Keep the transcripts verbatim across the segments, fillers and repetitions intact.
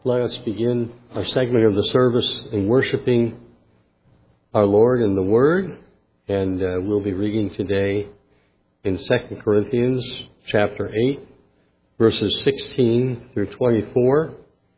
Let us begin our segment of the service in worshiping our Lord in the Word, and uh, we'll be reading today in Second Corinthians chapter eight, verses sixteen through twenty-four,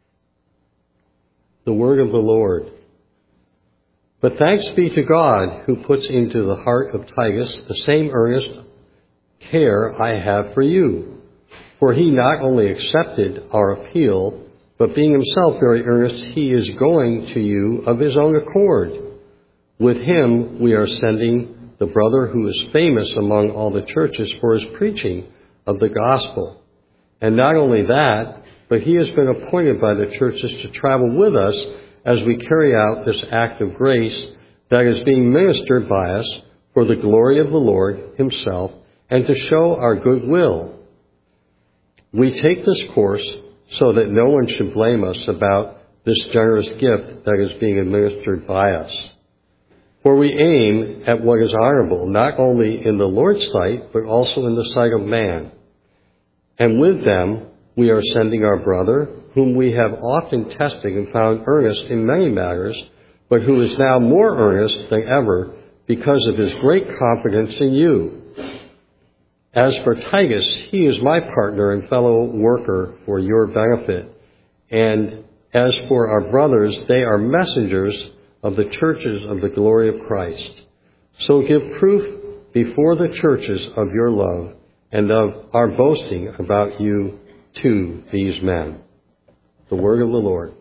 the Word of the Lord. But thanks be to God who puts into the heart of Titus the same earnest care I have for you. For he not only accepted our appeal, but being himself very earnest, he is going to you of his own accord. With him we are sending the brother who is famous among all the churches for his preaching of the gospel. And not only that, but he has been appointed by the churches to travel with us as we carry out this act of grace that is being ministered by us for the glory of the Lord himself and to show our goodwill. We take this course so that no one should blame us about this generous gift that is being administered by us. For we aim at what is honorable, not only in the Lord's sight, but also in the sight of man. And with them we are sending our brother, whom we have often tested and found earnest in many matters, but who is now more earnest than ever because of his great confidence in you. As for Titus, he is my partner and fellow worker for your benefit. And as for our brothers, they are messengers of the churches of the glory of Christ. So give proof before the churches of your love and of our boasting about you to these men. The word of the Lord.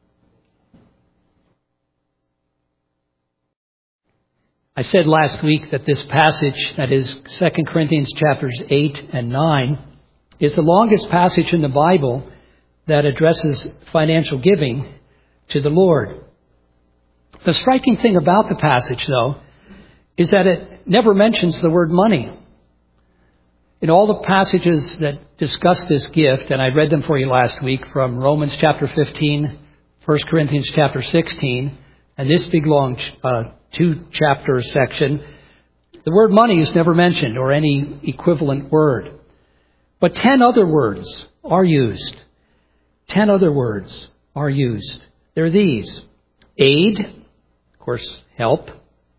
I said last week that this passage, that is Second Corinthians chapters eight and nine, is the longest passage in the Bible that addresses financial giving to the Lord. The striking thing about the passage, though, is that it never mentions the word money. In all the passages that discuss this gift, and I read them for you last week from Romans chapter fifteen, First Corinthians chapter sixteen, and this big long uh, two-chapter section, the word money is never mentioned or any equivalent word. But ten other words are used. Ten other words are used. They're these: aid, of course, help;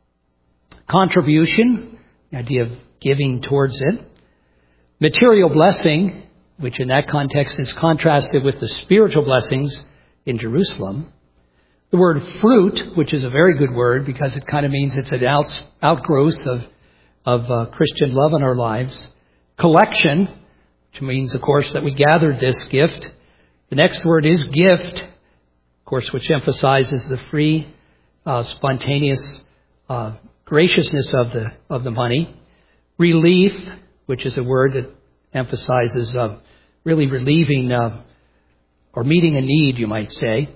contribution, the idea of giving towards it; material blessing, which in that context is contrasted with the spiritual blessings in Jerusalem; the word fruit, which is a very good word because it kind of means it's an out, outgrowth of, of uh, Christian love in our lives; collection, which means, of course, that we gathered this gift. The next word is gift, of course, which emphasizes the free, uh, spontaneous uh, graciousness of the of the money; relief, which is a word that emphasizes uh, really relieving uh, or meeting a need, you might say;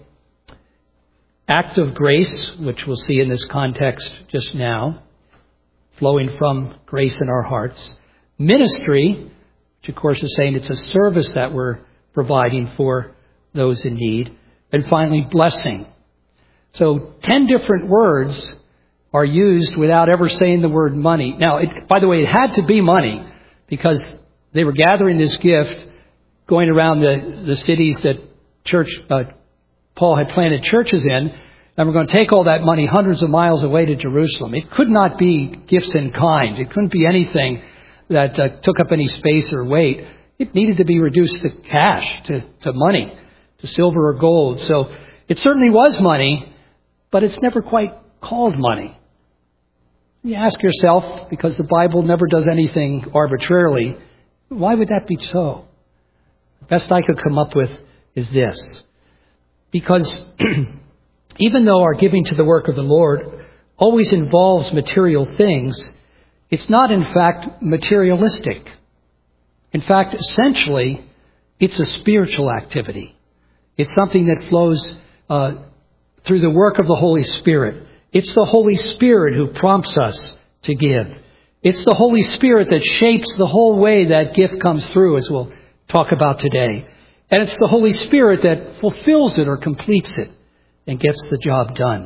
act of grace, which we'll see in this context just now, flowing from grace in our hearts; ministry, which of course is saying it's a service that we're providing for those in need; and finally, blessing. So ten different words are used without ever saying the word money. Now, it, by the way, it had to be money because they were gathering this gift, going around the, the cities that church uh, Paul had planted churches in, and we're going to take all that money hundreds of miles away to Jerusalem. It could not be gifts in kind. It couldn't be anything that uh, took up any space or weight. It needed to be reduced to cash, to, to money, to silver or gold. So it certainly was money, but it's never quite called money. You ask yourself, because the Bible never does anything arbitrarily, why would that be so? The best I could come up with is this. Because even though our giving to the work of the Lord always involves material things, it's not in fact materialistic. In fact, essentially, it's a spiritual activity. It's something that flows uh, through the work of the Holy Spirit. It's the Holy Spirit who prompts us to give. It's the Holy Spirit that shapes the whole way that gift comes through, as we'll talk about today. And it's the Holy Spirit that fulfills it or completes it and gets the job done.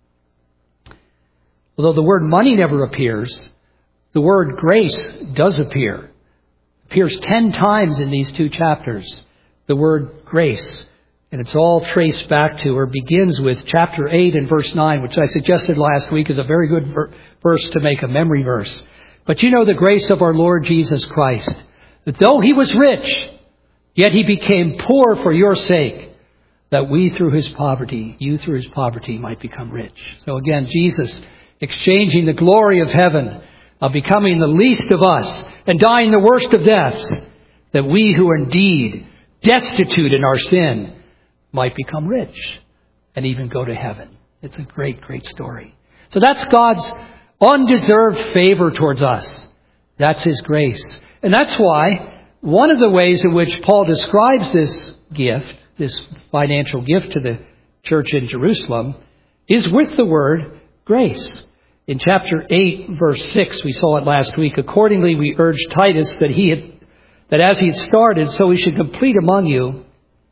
Although the word money never appears, the word grace does appear. It appears ten times in these two chapters, the word grace. And it's all traced back to, or begins with, chapter eight and verse nine, which I suggested last week is a very good ver- verse to make a memory verse. But you know the grace of our Lord Jesus Christ, that though he was rich, yet he became poor for your sake, that we through his poverty, you through his poverty, might become rich. So again, Jesus exchanging the glory of heaven, of becoming the least of us, and dying the worst of deaths, that we who are indeed destitute in our sin might become rich and even go to heaven. It's a great, great story. So that's God's undeserved favor towards us. That's his grace. And that's why one of the ways in which Paul describes this gift, this financial gift to the church in Jerusalem, is with the word grace. In chapter eight, verse six, we saw it last week. Accordingly, we urge Titus that he had, that as he had started, so he should complete among you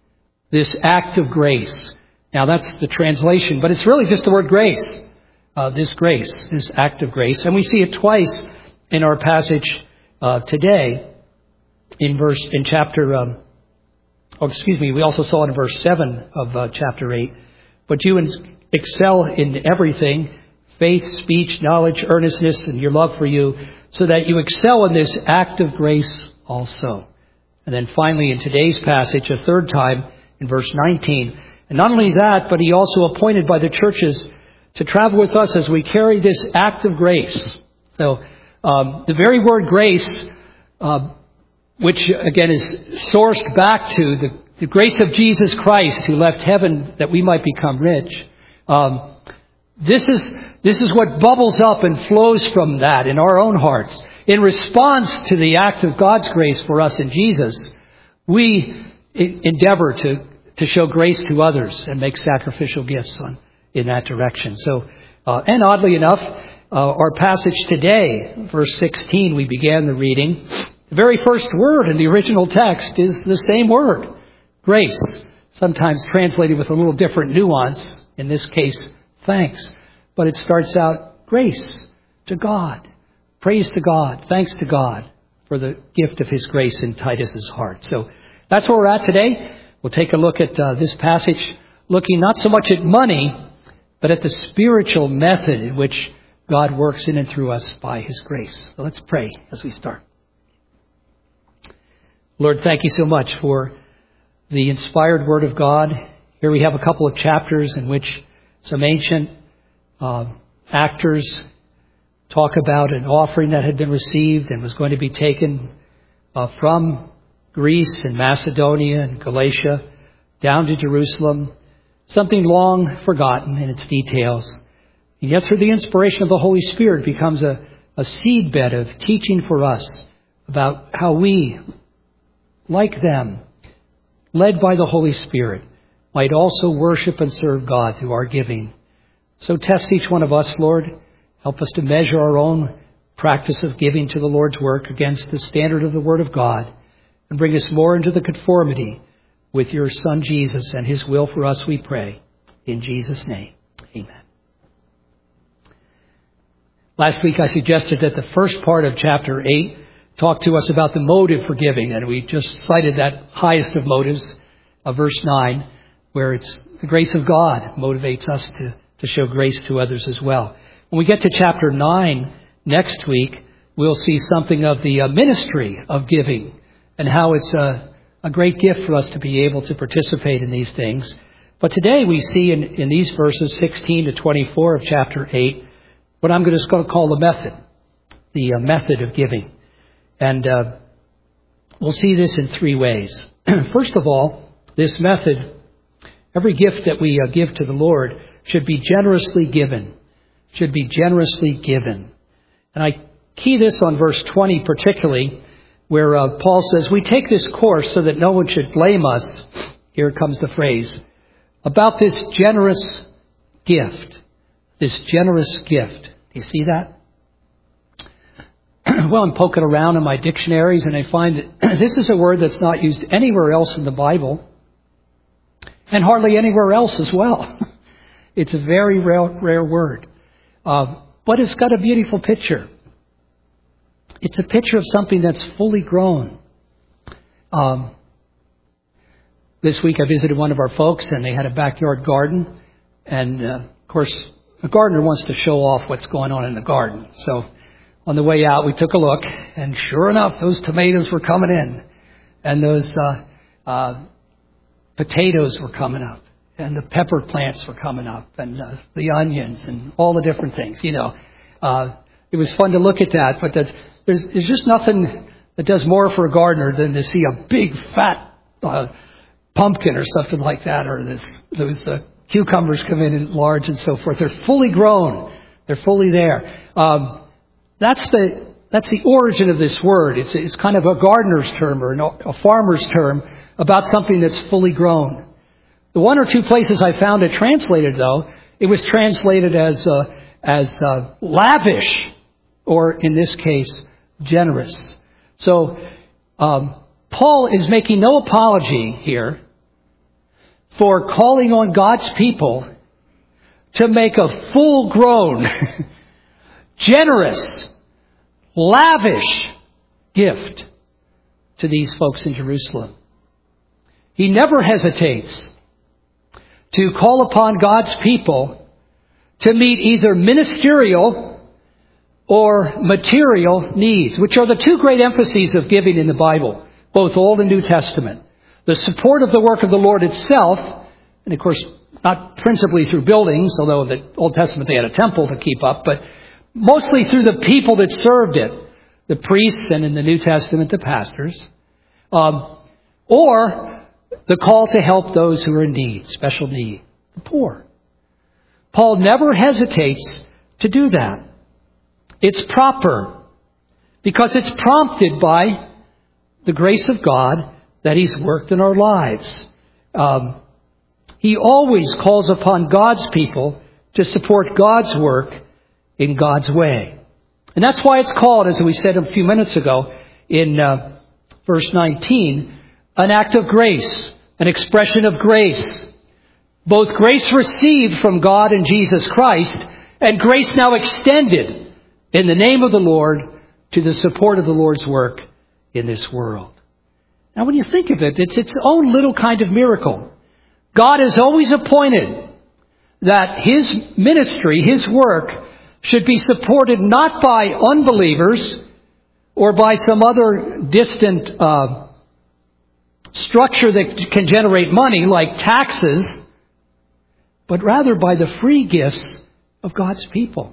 this act of grace. Now that's the translation, but it's really just the word grace. Uh, this grace, this act of grace. And we see it twice in our passage uh, today in verse, in chapter, um, oh, excuse me, we also saw it in verse seven of uh, chapter eight. But you excel in everything, faith, speech, knowledge, earnestness, and your love for you, so that you excel in this act of grace also. And then finally in today's passage, a third time, in verse nineteen. And not only that, but he also appointed by the churches to travel with us as we carry this act of grace. So um, the very word grace, uh, which again is sourced back to the, the grace of Jesus Christ, who left heaven that we might become rich. Um, this is this is what bubbles up and flows from that in our own hearts. In response to the act of God's grace for us in Jesus, we endeavor to, to show grace to others and make sacrificial gifts on, in that direction. So, uh, and oddly enough, uh, our passage today, verse sixteen, we began the reading. The very first word in the original text is the same word, grace, sometimes translated with a little different nuance, in this case, thanks. But it starts out, grace to God, praise to God, thanks to God for the gift of his grace in Titus's heart. So that's where we're at today. We'll take a look at uh, this passage, looking not so much at money, but at the spiritual method in which God works in and through us by his grace. So let's pray as we start. Lord, thank you so much for the inspired word of God. Here we have a couple of chapters in which some ancient uh, actors talk about an offering that had been received and was going to be taken uh, from Greece and Macedonia and Galatia down to Jerusalem, something long forgotten in its details. And yet through the inspiration of the Holy Spirit becomes a, a seedbed of teaching for us about how we, like them, led by the Holy Spirit, might also worship and serve God through our giving. So test each one of us, Lord. Help us to measure our own practice of giving to the Lord's work against the standard of the Word of God, and bring us more into the conformity with your Son Jesus and his will for us, we pray. In Jesus' name, amen. Last week I suggested that the first part of chapter eight talked to us about the motive for giving, and we just cited that highest of motives, of verse nine, where it's the grace of God motivates us to, to show grace to others as well. When we get to chapter nine next week, we'll see something of the ministry of giving, and how it's a, a great gift for us to be able to participate in these things. But today we see in, in these verses sixteen to twenty-four of chapter eight, what I'm just going to call the method, the uh, method of giving. And uh, we'll see this in three ways. First of all, this method, every gift that we uh, give to the Lord should be generously given, should be generously given. And I key this on verse twenty particularly, where uh, Paul says, we take this course so that no one should blame us, here comes the phrase, about this generous gift, this generous gift. Do you see that? Well, I'm poking around in my dictionaries and I find that this is a word that's not used anywhere else in the Bible, and hardly anywhere else as well. It's a very rare, rare word. Uh, but it's got a beautiful picture. It's a picture of something that's fully grown. Um, this week I visited one of our folks, and they had a backyard garden. And, uh, of course, a gardener wants to show off what's going on in the garden. So on the way out, we took a look, and sure enough, those tomatoes were coming in, and those uh, uh, potatoes were coming up, and the pepper plants were coming up, and uh, the onions, and all the different things. You know, uh, it was fun to look at that, but there's, there's just nothing that does more for a gardener than to see a big fat uh, pumpkin or something like that, or this, those uh, cucumbers come in in large and so forth. They're fully grown. They're fully there. Um, that's the that's the origin of this word. It's it's kind of a gardener's term or a farmer's term about something that's fully grown. The one or two places I found it translated, though, it was translated as uh, as uh, lavish, or in this case, generous. So um, Paul is making no apology here for calling on God's people to make a full-grown, generous, lavish gift to these folks in Jerusalem. He never hesitates to call upon God's people to meet either ministerial or material needs, which are the two great emphases of giving in the Bible, both Old and New Testament. The support of the work of the Lord itself, and of course, not principally through buildings, although in the Old Testament they had a temple to keep up, but mostly through the people that served it, the priests, and in the New Testament, the pastors, um, or the call to help those who are in need, special need, the poor. Paul never hesitates to do that. It's proper because it's prompted by the grace of God that He's worked in our lives. Um, he always calls upon God's people to support God's work in God's way. And that's why it's called, as we said a few minutes ago in uh, verse nineteen, an act of grace, an expression of grace. Both grace received from God in Jesus Christ and grace now extended in the name of the Lord to the support of the Lord's work in this world. Now, when you think of it, it's its own little kind of miracle. God has always appointed that His ministry, His work, should be supported not by unbelievers or by some other distant uh, structure that can generate money like taxes, but rather by the free gifts of God's people.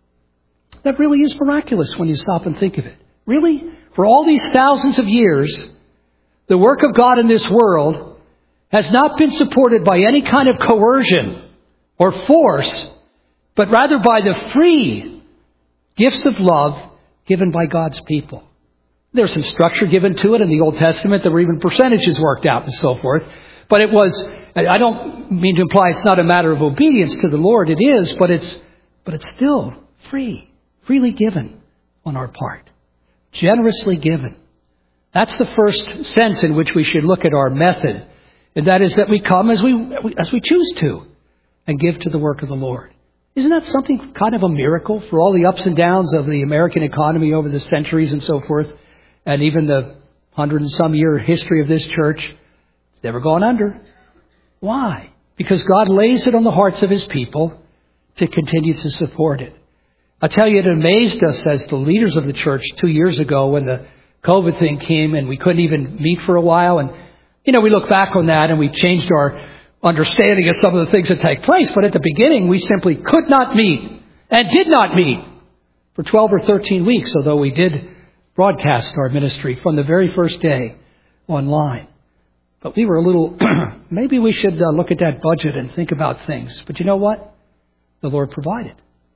That really is miraculous when you stop and think of it. Really? For all these thousands of years, the work of God in this world has not been supported by any kind of coercion or force, but rather by the free gifts of love given by God's people. There's some structure given to it in the Old Testament. There were even percentages worked out and so forth. But it was, I don't mean to imply it's not a matter of obedience to the Lord. It is, but it's, but it's still free, freely given on our part. Generously given. That's the first sense in which we should look at our method. And that is that we come as we, as we choose to and give to the work of the Lord. Isn't that something kind of a miracle for all the ups and downs of the American economy over the centuries and so forth, and even the hundred and some year history of this church? It's never gone under. Why? Because God lays it on the hearts of His people to continue to support it. I tell you, it amazed us as the leaders of the church two years ago when the COVID thing came and we couldn't even meet for a while. And, you know, we look back on that and we changed our understanding of some of the things that take place. But at the beginning, we simply could not meet and did not meet for twelve or thirteen weeks, although we did broadcast our ministry from the very first day online. But we were a little, maybe we should uh, look at that budget and think about things. But you know what? The Lord provided.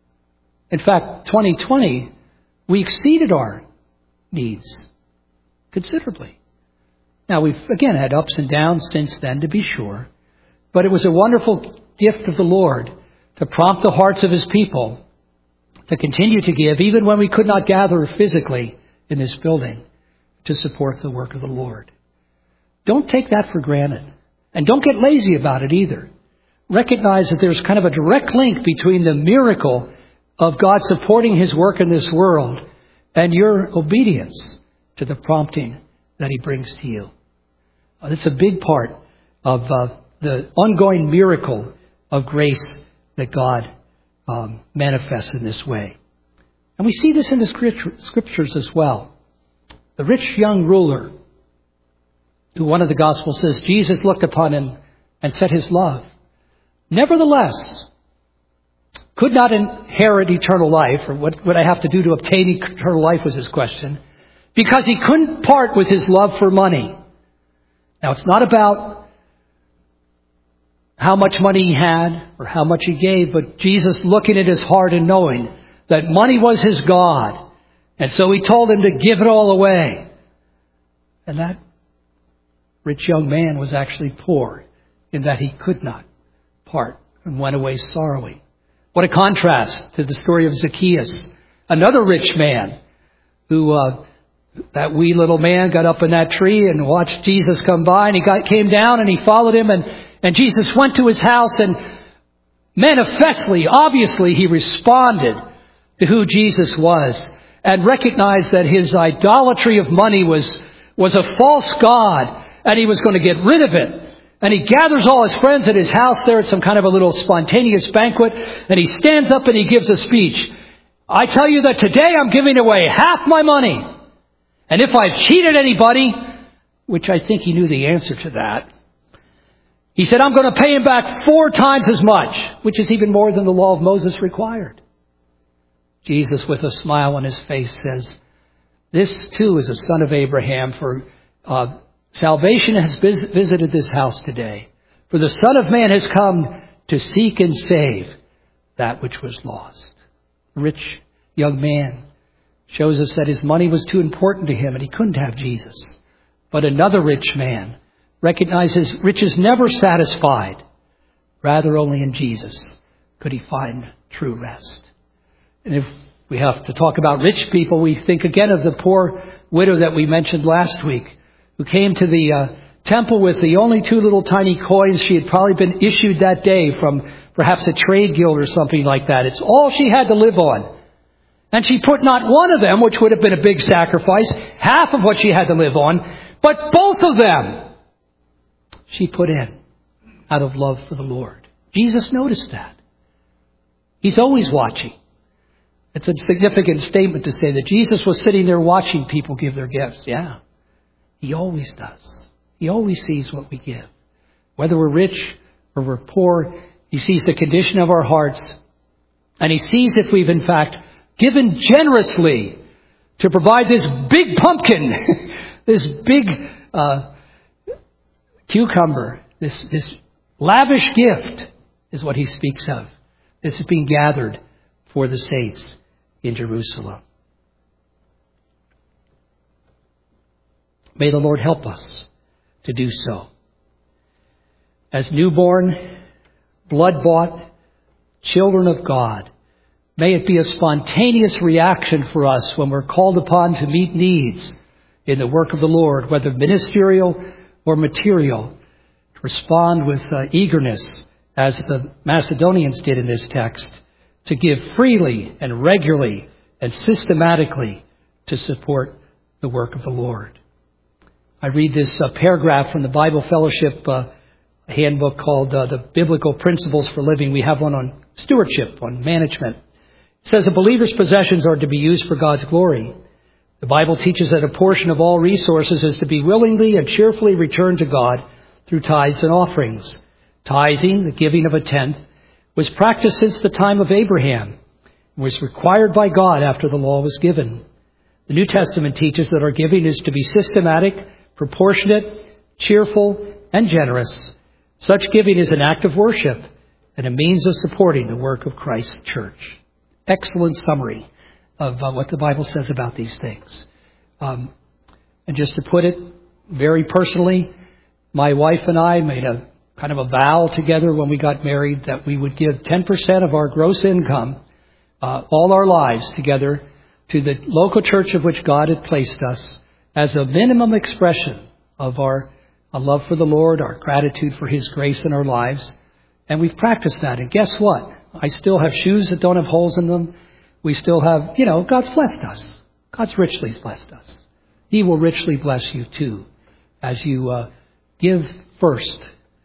In fact, twenty twenty, we exceeded our needs considerably. Now, we've, again, had ups and downs since then, to be sure. But it was a wonderful gift of the Lord to prompt the hearts of His people to continue to give, even when we could not gather physically in this building, to support the work of the Lord. Don't take that for granted. And don't get lazy about it either. Recognize that there's kind of a direct link between the miracle of God supporting His work in this world and your obedience to the prompting that He brings to you. It's a big part of uh, the ongoing miracle of grace that God um, manifests in this way. And we see this in the scriptures as well. The rich young ruler, who one of the Gospels says Jesus looked upon him and set his love, nevertheless could not inherit eternal life, or what would I have to do to obtain eternal life was his question, because he couldn't part with his love for money. Now, it's not about how much money he had or how much he gave, but Jesus looking at his heart and knowing that money was his God. And so he told him to give it all away. And that rich young man was actually poor in that he could not part and went away sorrowing. What a contrast to the story of Zacchaeus, another rich man who, uh, that wee little man got up in that tree and watched Jesus come by, and he got, came down and he followed him, and, and Jesus went to his house, and manifestly, obviously, he responded to who Jesus was and recognized that his idolatry of money was, was a false god, and he was going to get rid of it. And he gathers all his friends at his house there at some kind of a little spontaneous banquet, and he stands up and he gives a speech. I tell you that today I'm giving away half my money. And if I've cheated anybody, which I think he knew the answer to that, he said, I'm going to pay him back four times as much, which is even more than the law of Moses required. Jesus, with a smile on his face, says, this too is a son of Abraham, for uh, salvation has vis- visited this house today. For the Son of Man has come to seek and save that which was lost. The rich young man shows us that his money was too important to him and he couldn't have Jesus. But another rich man recognizes riches never satisfied. Rather, only in Jesus could he find true rest. And if we have to talk about rich people, we think again of the poor widow that we mentioned last week, who came to the uh, temple with the only two little tiny coins she had probably been issued that day from perhaps a trade guild or something like that. It's all she had to live on. And she put not one of them, which would have been a big sacrifice, half of what she had to live on, but both of them she put in out of love for the Lord. Jesus noticed that. He's always watching. It's a significant statement to say that Jesus was sitting there watching people give their gifts. Yeah, he always does. He always sees what we give. Whether we're rich or we're poor, he sees the condition of our hearts. And he sees if we've in fact given generously to provide this big pumpkin, this big uh, cucumber, this, this lavish gift is what he speaks of. This is being gathered for the saints in Jerusalem. May the Lord help us to do so. As newborn, blood-bought children of God, may it be a spontaneous reaction for us when we're called upon to meet needs in the work of the Lord, whether ministerial or material, to respond with uh, eagerness, as the Macedonians did in this text, to give freely and regularly and systematically to support the work of the Lord. I read this uh, paragraph from the Bible Fellowship uh, handbook called uh, The Biblical Principles for Living. We have one on stewardship, on management. It says a believer's possessions are to be used for God's glory. The Bible teaches that a portion of all resources is to be willingly and cheerfully returned to God through tithes and offerings. Tithing, the giving of a tenth, was practiced since the time of Abraham and was required by God after the law was given. The New Testament teaches that our giving is to be systematic, proportionate, cheerful, and generous. Such giving is an act of worship and a means of supporting the work of Christ's church. Excellent summary of uh, what the Bible says about these things. Um, and just to put it very personally, my wife and I made a kind of a vow together when we got married that we would give ten percent of our gross income uh, all our lives together to the local church of which God had placed us as a minimum expression of our a love for the Lord, our gratitude for His grace in our lives. And we've practiced that. And guess what? I still have shoes that don't have holes in them. We still have, you know, God's blessed us. God's richly blessed us. He will richly bless you too as you uh, give first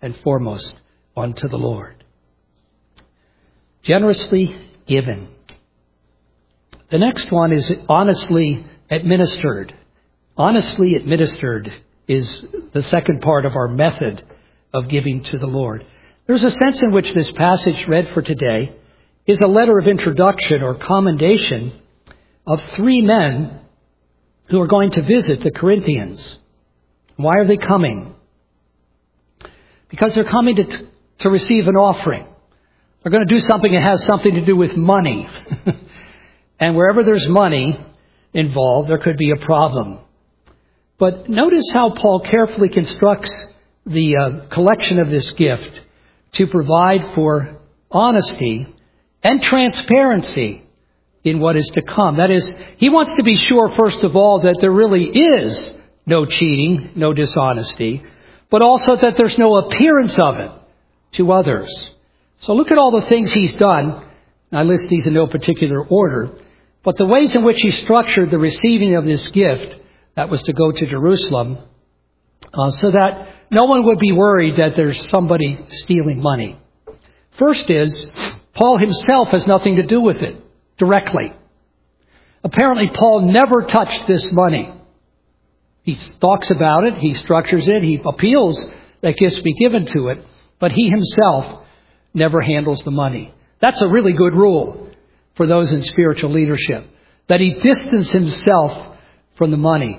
and foremost unto the Lord. Generously given. The next one is honestly administered. Honestly administered is the second part of our method of giving to the Lord. There's a sense in which this passage read for today is a letter of introduction or commendation of three men who are going to visit the Corinthians. Why are they coming? Because they're coming to, to receive an offering. They're going to do something that has something to do with money. And wherever there's money involved, there could be a problem. But notice how Paul carefully constructs the uh, collection of this gift to provide for honesty and transparency in what is to come. That is, he wants to be sure, first of all, that there really is no cheating, no dishonesty, but also that there's no appearance of it to others. So look at all the things he's done. I list these in no particular order. But the ways in which he structured the receiving of this gift, that was to go to Jerusalem, uh, so that no one would be worried that there's somebody stealing money. First is, Paul himself has nothing to do with it directly. Apparently, Paul never touched this money. He talks about it, he structures it, he appeals that gifts be given to it, but he himself never handles the money. That's a really good rule for those in spiritual leadership, that he distance himself from the money.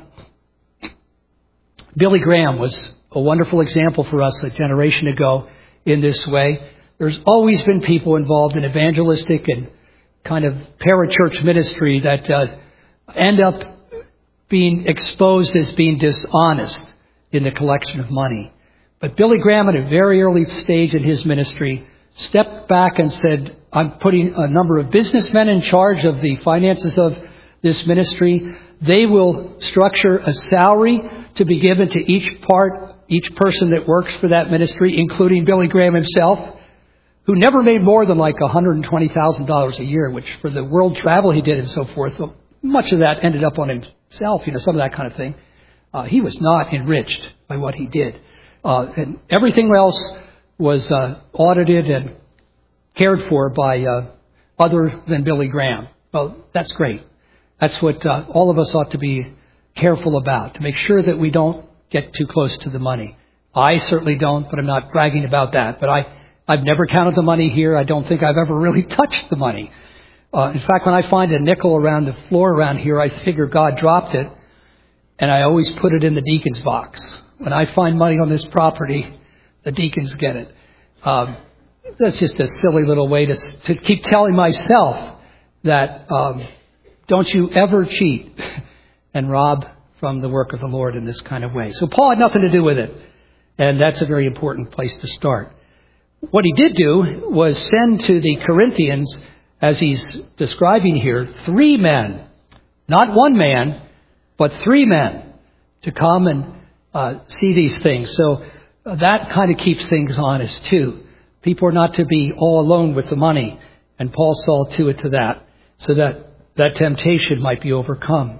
Billy Graham was a wonderful example for us a generation ago in this way. There's always been people involved in evangelistic and kind of parachurch ministry that uh, end up being exposed as being dishonest in the collection of money. But Billy Graham, at a very early stage in his ministry, stepped back and said, I'm putting a number of businessmen in charge of the finances of this ministry. They will structure a salary to be given to each part, each person that works for that ministry, including Billy Graham himself, who never made more than like one hundred twenty thousand dollars a year, which for the world travel he did and so forth, much of that ended up on himself, you know, some of that kind of thing. Uh, he was not enriched by what he did. Uh, and everything else was uh, audited and cared for by uh, other than Billy Graham. Well, that's great. That's what uh, all of us ought to be careful about, to make sure that we don't get too close to the money. I certainly don't, but I'm not bragging about that. But I, I've never counted the money here. I don't think I've ever really touched the money. Uh, in fact, when I find a nickel around the floor around here, I figure God dropped it, and I always put it in the deacon's box. When I find money on this property, the deacons get it. Um, that's just a silly little way to, to keep telling myself that um, don't you ever cheat and rob from the work of the Lord in this kind of way. So Paul had nothing to do with it, and that's a very important place to start. What he did do was send to the Corinthians, as he's describing here, three men, not one man, but three men, to come and uh, see these things. So uh, that kind of keeps things honest too. People are not to be all alone with the money, and Paul saw to it to that, so that that temptation might be overcome.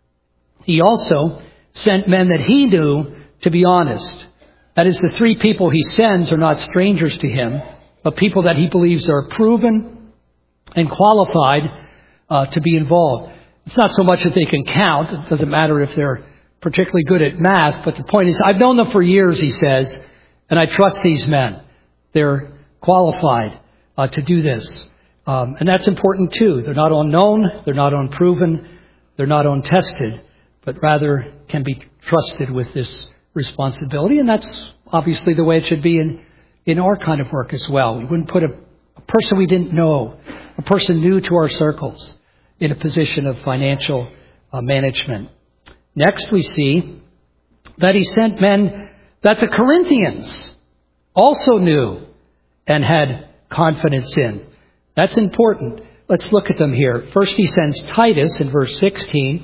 He also sent men that he knew to be honest. That is, the three people he sends are not strangers to him, but people that he believes are proven and qualified uh, to be involved. It's not so much that they can count. It doesn't matter if they're particularly good at math, but the point is, I've known them for years, he says, and I trust these men. They're qualified uh, to do this. Um, and that's important too. They're not unknown, they're not unproven, they're not untested, but rather can be trusted with this responsibility. And that's obviously the way it should be in, in our kind of work as well. We wouldn't put a, a person we didn't know, a person new to our circles, in a position of financial uh, management. Next, we see that he sent men that the Corinthians also knew and had confidence in. That's important. Let's look at them here. First, he sends Titus in verse sixteen.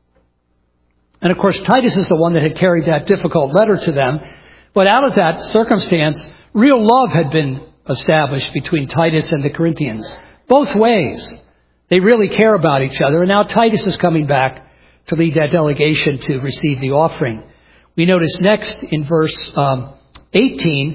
And of course, Titus is the one that had carried that difficult letter to them. But out of that circumstance, real love had been established between Titus and the Corinthians. Both ways. They really care about each other. And now Titus is coming back to lead that delegation to receive the offering. We notice next in verse um, eighteen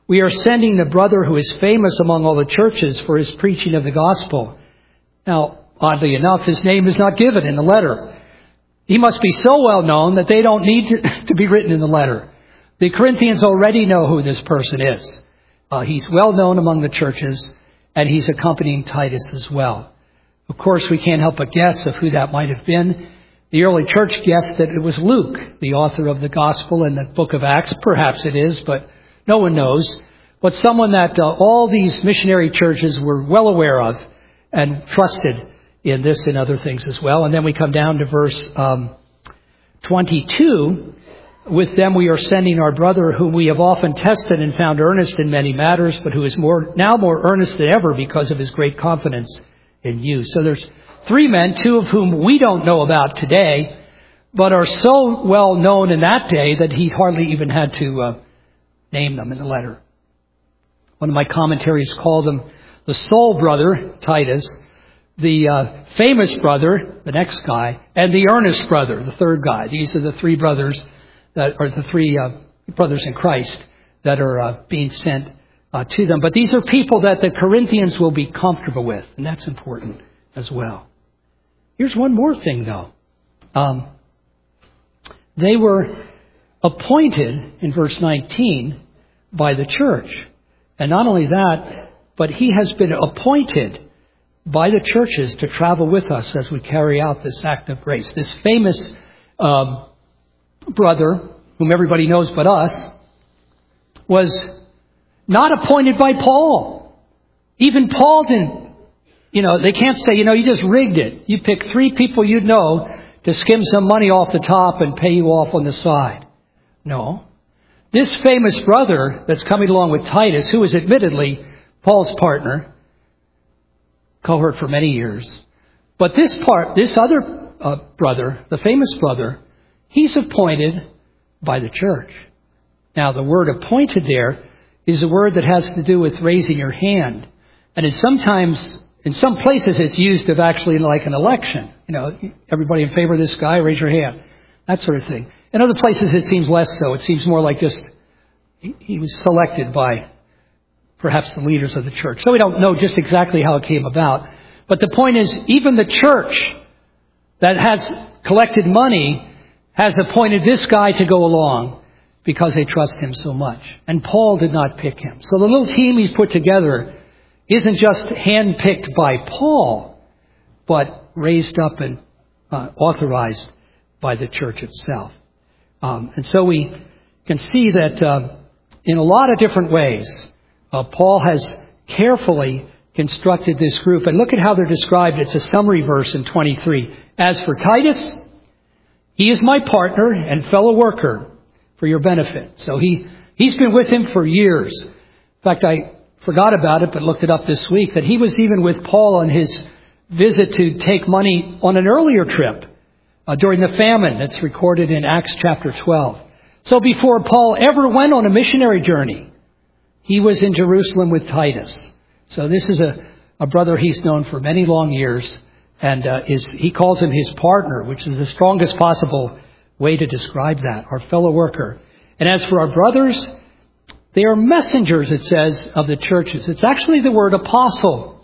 we are sending the brother who is famous among all the churches for his preaching of the gospel. Now, oddly enough, his name is not given in the letter. He must be so well known that they don't need to, to be written in the letter. The Corinthians already know who this person is. Uh, he's well known among the churches, and he's accompanying Titus as well. Of course, we can't help but guess of who that might have been. The early church guessed that it was Luke, the author of the gospel in the book of Acts. Perhaps it is, but no one knows. But someone that uh, all these missionary churches were well aware of and trusted in this and other things as well. And then we come down to verse um, twenty-two. With them we are sending our brother, whom we have often tested and found earnest in many matters, but who is more now more earnest than ever because of his great confidence in you. So there's three men, two of whom we don't know about today, but are so well known in that day that he hardly even had to uh, name them in the letter. One of my commentaries called him the sole brother, Titus, the uh, famous brother, the next guy, and the earnest brother, the third guy. These are the three brothers that are the three uh, brothers in Christ that are uh, being sent uh, to them. But these are people that the Corinthians will be comfortable with, and that's important as well. Here's one more thing, though. Um, they were appointed, in verse nineteen, by the church. And not only that, but he has been appointed by the churches to travel with us as we carry out this act of grace. This famous um, brother, whom everybody knows but us, was not appointed by Paul. Even Paul didn't, you know, they can't say, you know, you just rigged it. You pick three people you know to skim some money off the top and pay you off on the side. No. This famous brother that's coming along with Titus, who is admittedly Paul's partner, cohort for many years. But this part, this other uh, brother, the famous brother, he's appointed by the church. Now, the word appointed there is a word that has to do with raising your hand. And it's sometimes, in some places, it's used of actually like an election. You know, everybody in favor of this guy, raise your hand. That sort of thing. In other places, it seems less so. It seems more like just he, he was selected by perhaps the leaders of the church. So we don't know just exactly how it came about. But the point is, even the church that has collected money has appointed this guy to go along because they trust him so much. And Paul did not pick him. So the little team he's put together isn't just handpicked by Paul, but raised up and uh, authorized by the church itself. Um, and so we can see that uh, in a lot of different ways, uh, Paul has carefully constructed this group. And look at how they're described. It's a summary verse in twenty-three. As for Titus, he is my partner and fellow worker for your benefit. So he, he's been with him for years. In fact, I forgot about it, but looked it up this week, that he was even with Paul on his visit to take money on an earlier trip uh, during the famine that's recorded in Acts chapter twelve. So before Paul ever went on a missionary journey, he was in Jerusalem with Titus. So this is a, a brother he's known for many long years. And uh, is he calls him his partner, which is the strongest possible way to describe that, our fellow worker. And as for our brothers, they are messengers, it says, of the churches. It's actually the word apostle.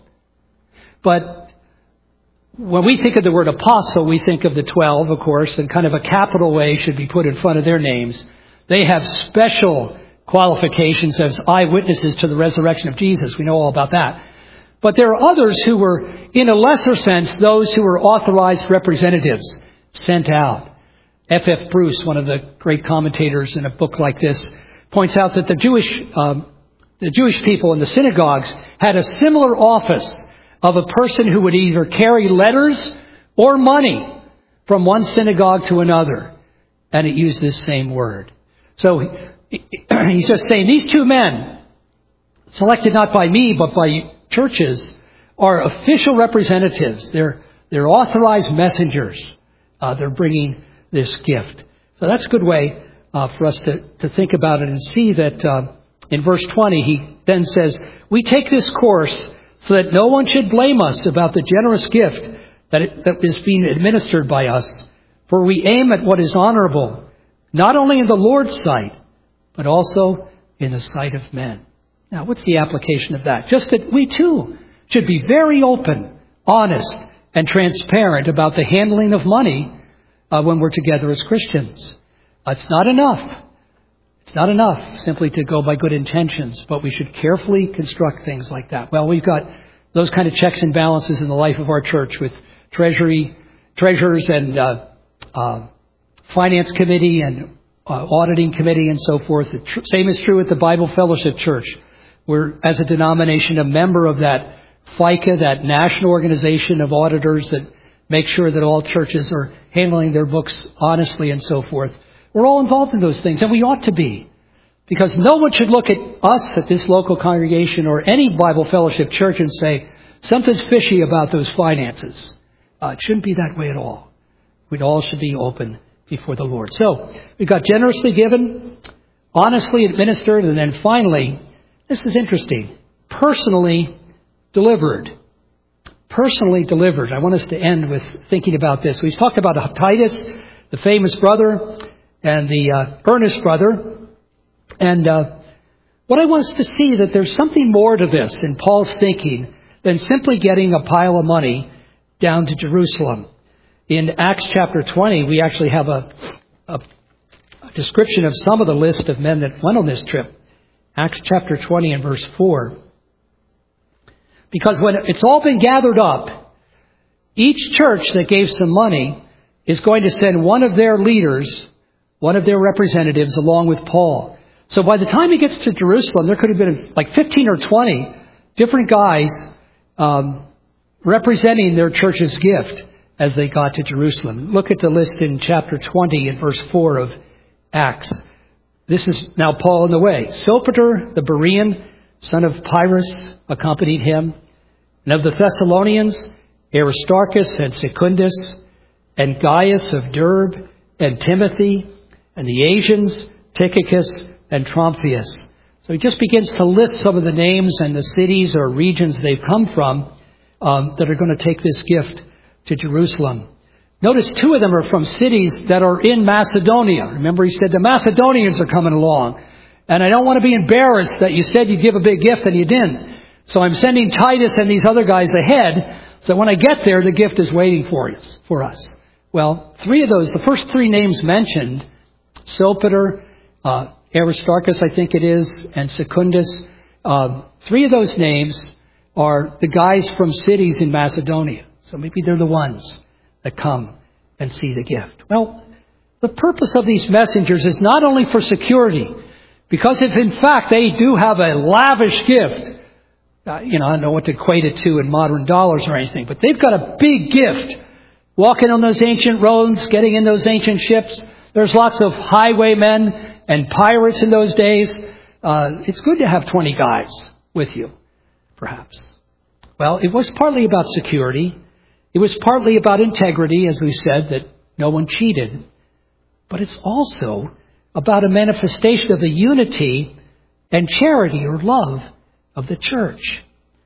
But when we think of the word apostle, we think of the twelve, of course, and kind of a capital way should be put in front of their names. They have special qualifications as eyewitnesses to the resurrection of Jesus. We know all about that. But there are others who were, in a lesser sense, those who were authorized representatives sent out. F F Bruce, one of the great commentators in a book like this, points out that the Jewish um, the Jewish people in the synagogues had a similar office of a person who would either carry letters or money from one synagogue to another. And it used this same word. So he's just saying these two men, selected not by me, but by churches, are official representatives. They're they're authorized messengers. Uh, they're bringing this gift. So that's a good way uh, for us to, to think about it and see that uh, in verse twenty, he then says, we take this course so that no one should blame us about the generous gift that, it, that is being administered by us. For we aim at what is honorable, not only in the Lord's sight, but also in the sight of men. Now, what's the application of that? Just that we too should be very open, honest, and transparent about the handling of money uh, when we're together as Christians. Uh, it's not enough. It's not enough simply to go by good intentions, but we should carefully construct things like that. Well, we've got those kind of checks and balances in the life of our church with treasury, treasurers and uh, uh, finance committee and uh, auditing committee and so forth. The tr- same is true with the Bible Fellowship Church. We're, as a denomination, a member of that FICA, that national organization of auditors that make sure that all churches are handling their books honestly and so forth. We're all involved in those things, and we ought to be. Because no one should look at us at this local congregation or any Bible Fellowship Church and say, something's fishy about those finances. Uh, it shouldn't be that way at all. We all should be open before the Lord. So, we've got generously given, honestly administered, and then finally, this is interesting, personally delivered. Personally delivered. I want us to end with thinking about this. We've talked about Titus, the famous brother, and the uh, earnest brother. And uh, what I want us to see that there's something more to this in Paul's thinking than simply getting a pile of money down to Jerusalem. In Acts chapter twenty, we actually have a, a, a description of some of the list of men that went on this trip. Acts chapter twenty and verse four. Because when it's all been gathered up, each church that gave some money is going to send one of their leaders, one of their representatives, along with Paul. So by the time he gets to Jerusalem, there could have been like fifteen or twenty different guys um, representing their church's gift as they got to Jerusalem. Look at the list in chapter twenty and verse four of Acts. This is now Paul on the way. Sopater, the Berean, son of Pyrrhus, accompanied him. And of the Thessalonians, Aristarchus and Secundus, and Gaius of Derbe, and Timothy, and the Asians, Tychicus and Trophius. So he just begins to list some of the names and the cities or regions they've come from um, that are going to take this gift to Jerusalem. Notice two of them are from cities that are in Macedonia. Remember, he said the Macedonians are coming along. And I don't want to be embarrassed that you said you'd give a big gift and you didn't. So I'm sending Titus and these other guys ahead so when I get there, the gift is waiting for us. For us. Well, three of those, the first three names mentioned, Sopater, uh, Aristarchus, I think it is, and Secundus, uh, three of those names are the guys from cities in Macedonia. So maybe they're the ones that come and see the gift. Well, the purpose of these messengers is not only for security, because if in fact they do have a lavish gift, uh, you know, I don't know what to equate it to in modern dollars or anything, but they've got a big gift. Walking on those ancient roads, getting in those ancient ships. There's lots of highwaymen and pirates in those days. Uh, it's good to have twenty guys with you, perhaps. Well, it was partly about security. It was partly about integrity, as we said, that no one cheated. But it's also about a manifestation of the unity and charity or love of the church.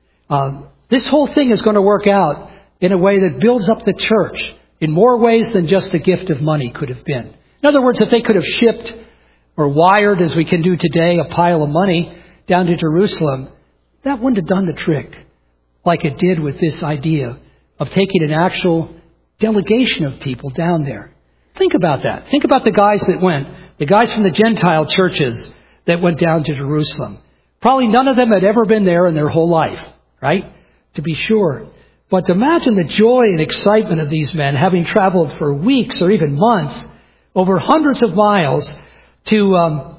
Uh, this whole thing is going to work out in a way that builds up the church in more ways than just a gift of money could have been. In other words, if they could have shipped or wired, as we can do today, a pile of money down to Jerusalem, that wouldn't have done the trick like it did with this idea of taking an actual delegation of people down there. Think about that. Think about the guys that went, the guys from the Gentile churches that went down to Jerusalem. Probably none of them had ever been there in their whole life, right? To be sure. But imagine the joy and excitement of these men having traveled for weeks or even months over hundreds of miles to um,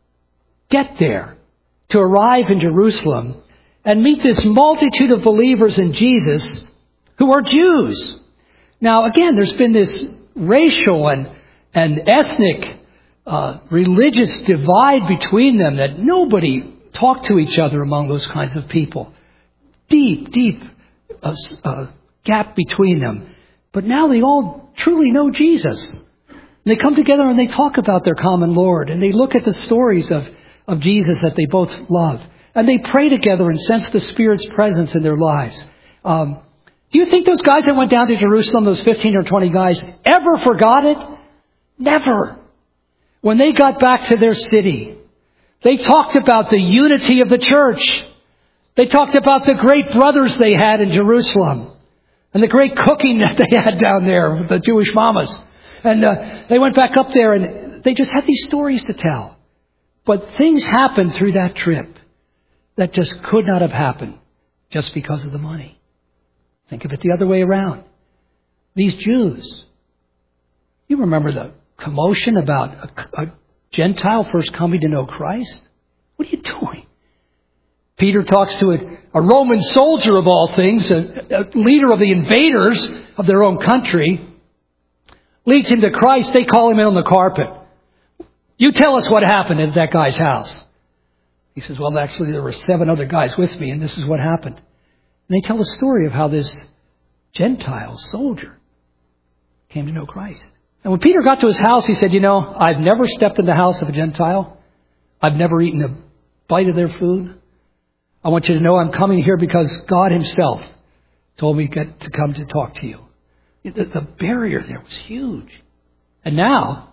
get there, to arrive in Jerusalem and meet this multitude of believers in Jesus who are Jews. Now, again, there's been this racial and, and ethnic uh, religious divide between them that nobody talked to each other among those kinds of people. Deep, deep uh, uh, gap between them. But now they all truly know Jesus. And they come together and they talk about their common Lord. And they look at the stories of, of Jesus that they both love. And they pray together and sense the Spirit's presence in their lives. Um, do you think those guys that went down to Jerusalem, those fifteen or twenty guys, ever forgot it? Never. When they got back to their city, They talked about the unity of the church. They talked about the great brothers they had in Jerusalem and the great cooking that they had down there with the Jewish mamas. And uh, they went back up there and they just had these stories to tell. But things happened through that trip that just could not have happened just because of the money. Think of it the other way around. These Jews, you remember the commotion about a, a Gentile first coming to know Christ? What are you doing? Peter talks to a, a Roman soldier of all things, a, a leader of the invaders of their own country, leads him to Christ. They call him in on the carpet. You tell us what happened at that guy's house. He says, well, actually, there were seven other guys with me, and this is what happened. And they tell the story of how this Gentile soldier came to know Christ. And when Peter got to his house, he said, you know, I've never stepped in the house of a Gentile. I've never eaten a bite of their food. I want you to know I'm coming here because God himself told me to come to talk to you. The, the barrier there was huge. And now,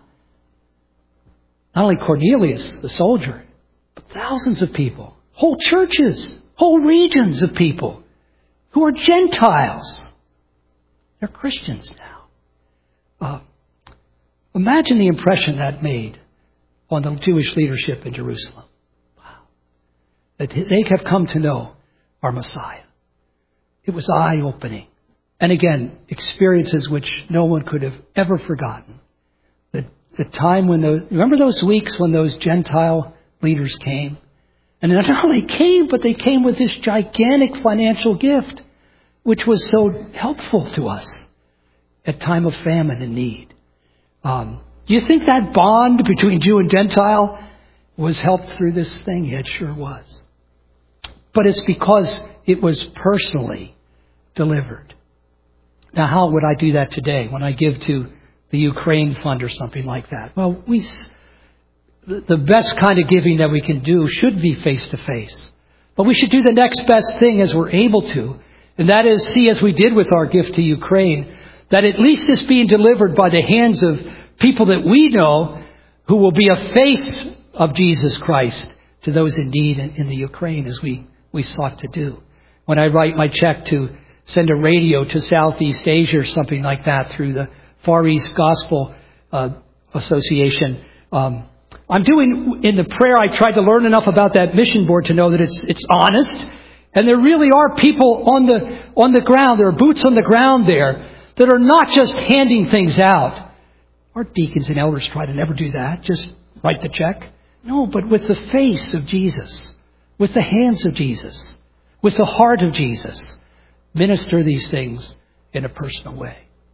not only Cornelius, the soldier, but thousands of people, whole churches, whole regions of people who are Gentiles. They're Christians now. Uh, imagine the impression that made on the Jewish leadership in Jerusalem. Wow. That they have come to know our Messiah. It was eye-opening. And again, experiences which no one could have ever forgotten. The, the time when those, remember those weeks when those Gentile leaders came? And not only came, but they came with this gigantic financial gift, which was so helpful to us at time of famine and need. Um, do you think that bond between Jew and Gentile was helped through this thing? Yeah, it sure was. But it's because it was personally delivered. Now, how would I do that today when I give to the Ukraine Fund or something like that? Well, we, the best kind of giving that we can do should be face-to-face. But we should do the next best thing as we're able to. And that is see, as we did with our gift to Ukraine, that at least it's being delivered by the hands of people that we know who will be a face of Jesus Christ to those in need in, in the Ukraine, as we, we sought to do. When I write my check to send a radio to Southeast Asia or something like that through the Far East Gospel uh, Association, um, I'm doing, in the prayer, I tried to learn enough about that mission board to know that it's it's honest. And there really are people on the on the ground, there are boots on the ground there, that are not just handing things out. Our deacons and elders try to never do that, just write the check. No, but with the face of Jesus, with the hands of Jesus, with the heart of Jesus, minister these things in a personal way.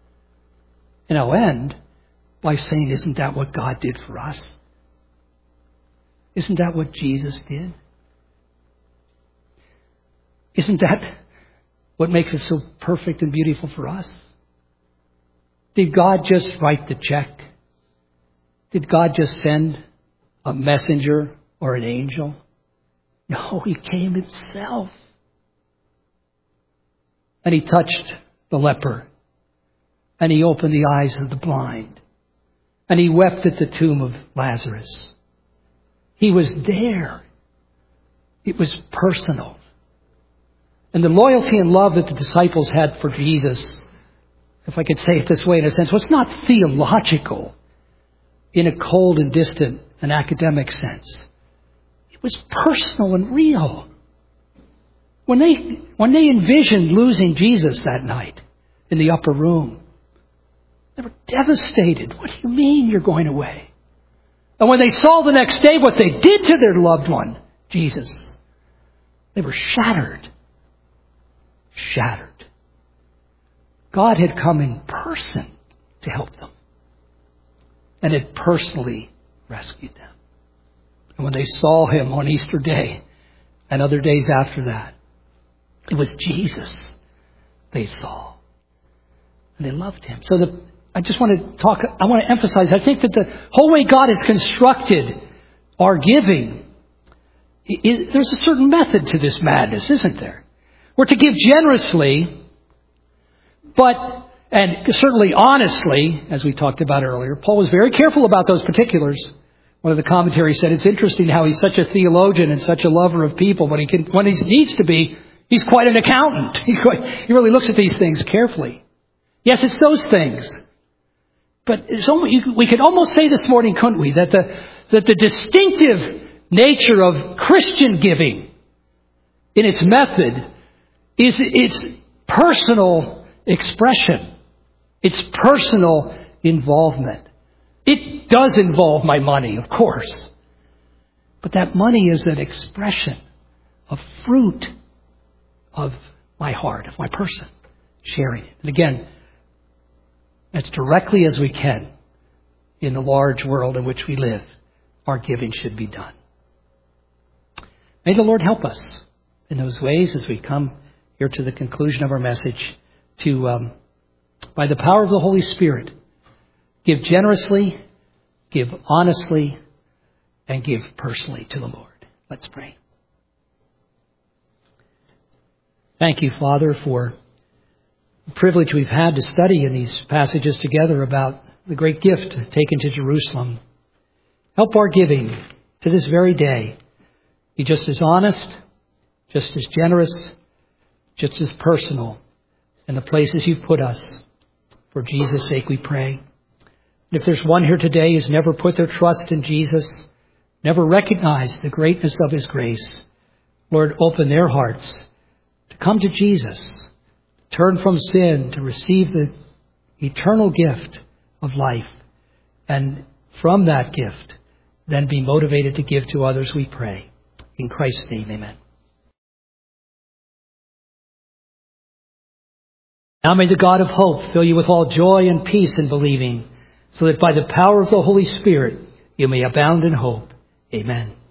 And I'll end by saying, isn't that what God did for us? Isn't that what Jesus did? Isn't that what makes it so perfect and beautiful for us? Did God just write the check? Did God just send a messenger or an angel? No, he came himself. And he touched the leper. And he opened the eyes of the blind. And he wept at the tomb of Lazarus. He was there. It was personal. And the loyalty and love that the disciples had for Jesus, if I could say it this way in a sense, was not theological in a cold and distant and academic sense. It was personal and real. When they, when they envisioned losing Jesus that night in the upper room, they were devastated. What do you mean you're going away? And when they saw the next day what they did to their loved one, Jesus, they were shattered. Shattered. God had come in person to help them. And had personally rescued them. And when they saw him on Easter Day and other days after that, it was Jesus they saw. And they loved him. So the, I just want to talk, I want to emphasize, I think that the whole way God has constructed our giving, is, there's a certain method to this madness, isn't there? We're to give generously, but, and certainly honestly, as we talked about earlier. Paul was very careful about those particulars. One of the commentaries said it's interesting how he's such a theologian and such a lover of people. When he can, when he needs to be, he's quite an accountant. He, quite, he really looks at these things carefully. Yes, it's those things. But it's only, we could almost say this morning, couldn't we, that the, that the distinctive nature of Christian giving in its method is its personal expression. Its personal involvement. It does involve my money, of course. But that money is an expression of fruit of my heart, of my person, sharing it. And again, as directly as we can in the large world in which we live, our giving should be done. May the Lord help us in those ways as we come here to the conclusion of our message to, um, by the power of the Holy Spirit, give generously, give honestly, and give personally to the Lord. Let's pray. Thank you, Father, for the privilege we've had to study in these passages together about the great gift taken to Jerusalem. Help our giving to this very day be just as honest, just as generous, just as personal in the places you've put us. For Jesus' sake we pray. And if there's one here today who's never put their trust in Jesus, never recognized the greatness of his grace, Lord, open their hearts to come to Jesus, turn from sin, to receive the eternal gift of life, and from that gift, then be motivated to give to others, we pray. In Christ's name, amen. Now may the God of hope fill you with all joy and peace in believing, so that by the power of the Holy Spirit you may abound in hope. Amen.